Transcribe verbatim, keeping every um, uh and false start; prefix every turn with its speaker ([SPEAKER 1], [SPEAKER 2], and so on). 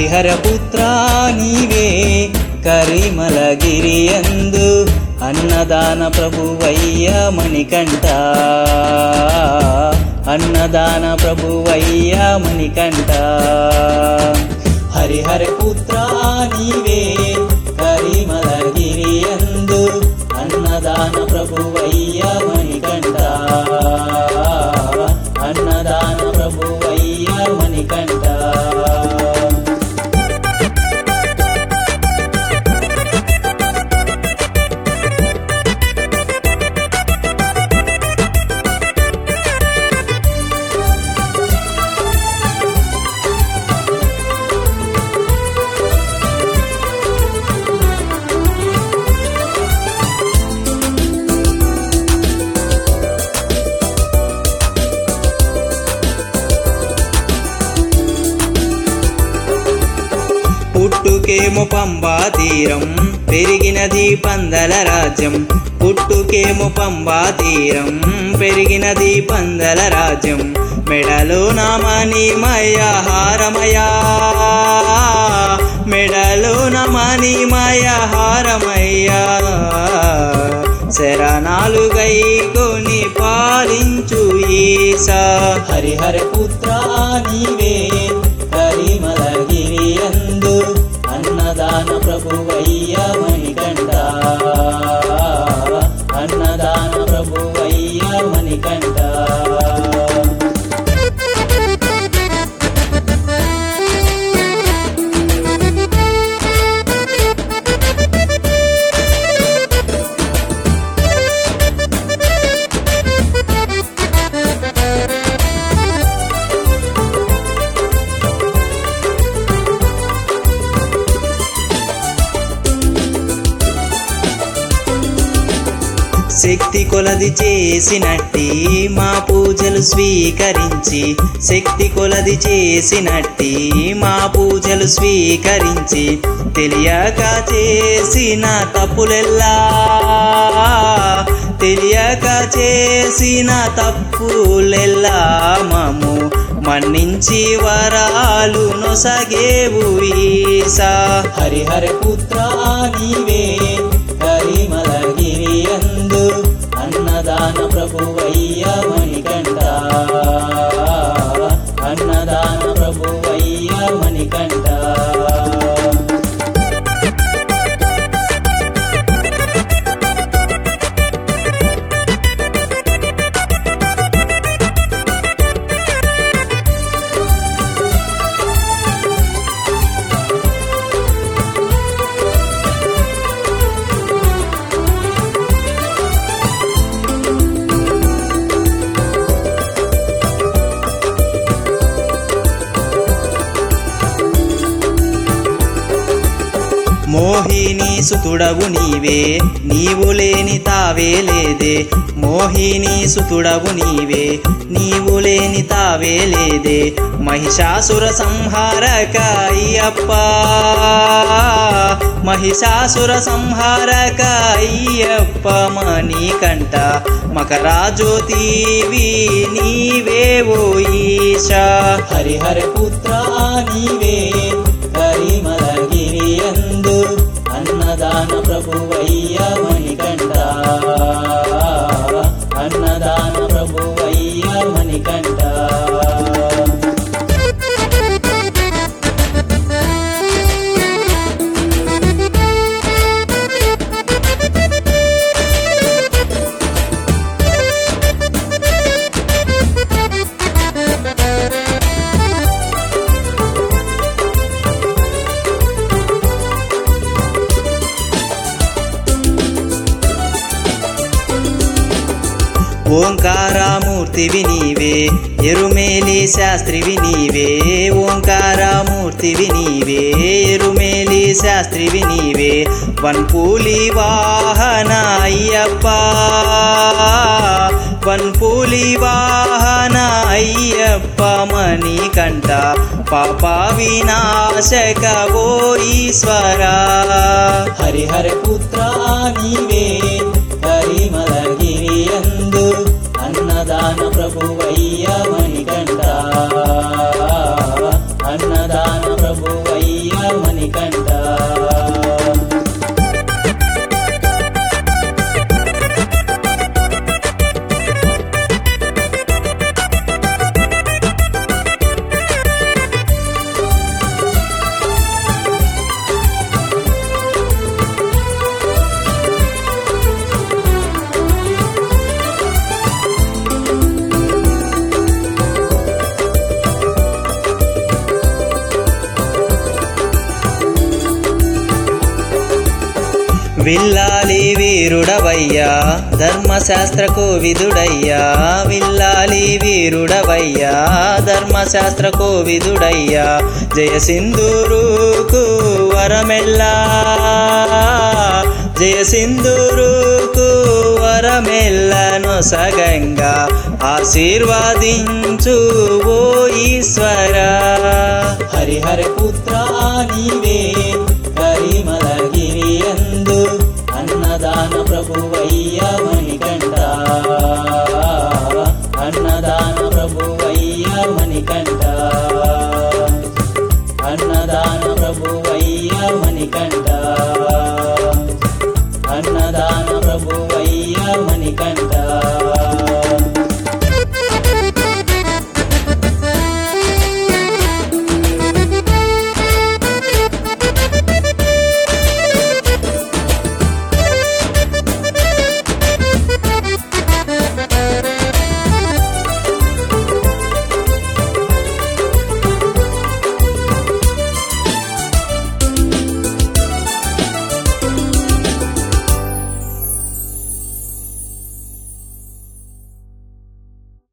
[SPEAKER 1] హరిహరపుత్ర నీవే కరిమలగిరియందు అన్నదాన ప్రభువయ్య మణికంఠ అన్నదాన ప్రభువయ్య మణికంఠ హరిహరపుత్ర నీవే కరిమలగిరియందు అన్నదాన ప్రభువయ్య మణికంఠ అన్నదాన ప్రభువయ్య మణికంఠ పుట్టుకేమో పంబా తీరం పెరిగినది పందల రాజ్యం పుట్టుకేమో పంబా తీరం పెరిగినది పందల రాజ్యం మెడలో నమణిమయ హారమయా మెడలో నమణిమయ హారమయ్యా శరణాలు గైకొని పాలించు ఈశా హరిహరపుత్ర నీవే కరిమలగిరియందు అన్నదాన ప్రభువయ్య మణికంఠ అన్నదాన ప్రభువయ్య మణికంఠ శక్తి కొలది చేసినట్టి మా పూజలు స్వీకరించి శక్తి కొలది చేసినట్టి మా పూజలు స్వీకరించి తెలియక చేసిన తప్పులెల్లా తెలియక చేసిన తప్పులెల్లా మము మన్నించి వరాలు నొసగేవు ఈశా హరిహరపుత్ర నీవే కరిమలగిరియందు అన్నదాన ప్రభువయ్య మణికంఠ అన్నదాన ప్రభువయ్య మణికంఠ మోహిని సుతుడవు నీవే నీవు లేని తావే లేదే మోహిని సుతుడవు నీవే నీవు లేని తావే లేదే మహిషాసుర సంహారక అయ్యప్ప మహిషాసుర సంహారక అయ్యప్ప మణికంఠ మకరాజ్యోతివి నీవే ఓ ఈశా హరిహరపుత్ర నీవే కరిమలగిరియందు అన్నదాన ప్రభువయ్య మణికంఠ అన్నదాన ప్రభువయ్య మణికంఠ ఓంకారమూర్తివి నీవే ఎరుమేలి శాస్త్రివి నీవే ఓంకారమూర్తివి నీవే ఎరుమేలి శాస్త్రివి నీవే వన్పూలి వాహన అయ్యప్ప వన్పూలి వాహన అయ్యప్ప మణికంఠ పాప వినాశక ఓ ఈశ్వరా హరిహరపుత్ర నీవే కరిమలగిరియందు అన్నదాన ప్రభువయ్య మణికంఠ అన్నదాన ప్రభువయ్య విల్లాలి వీరుడవయ్యా ధర్మశాస్త్ర కోవిదుడయ్యా విల్లాలి వీరుడవయ్యా ధర్మశాస్త్ర కోవిదుడయ్యా జయ సింధూరుకు వరమెల్లా జయ సింధూరుకు వరమెల్లను సగంగా ఆశీర్వాదించు ఓ ఈశ్వర హరిహర పుత్ర నీవే కరిమల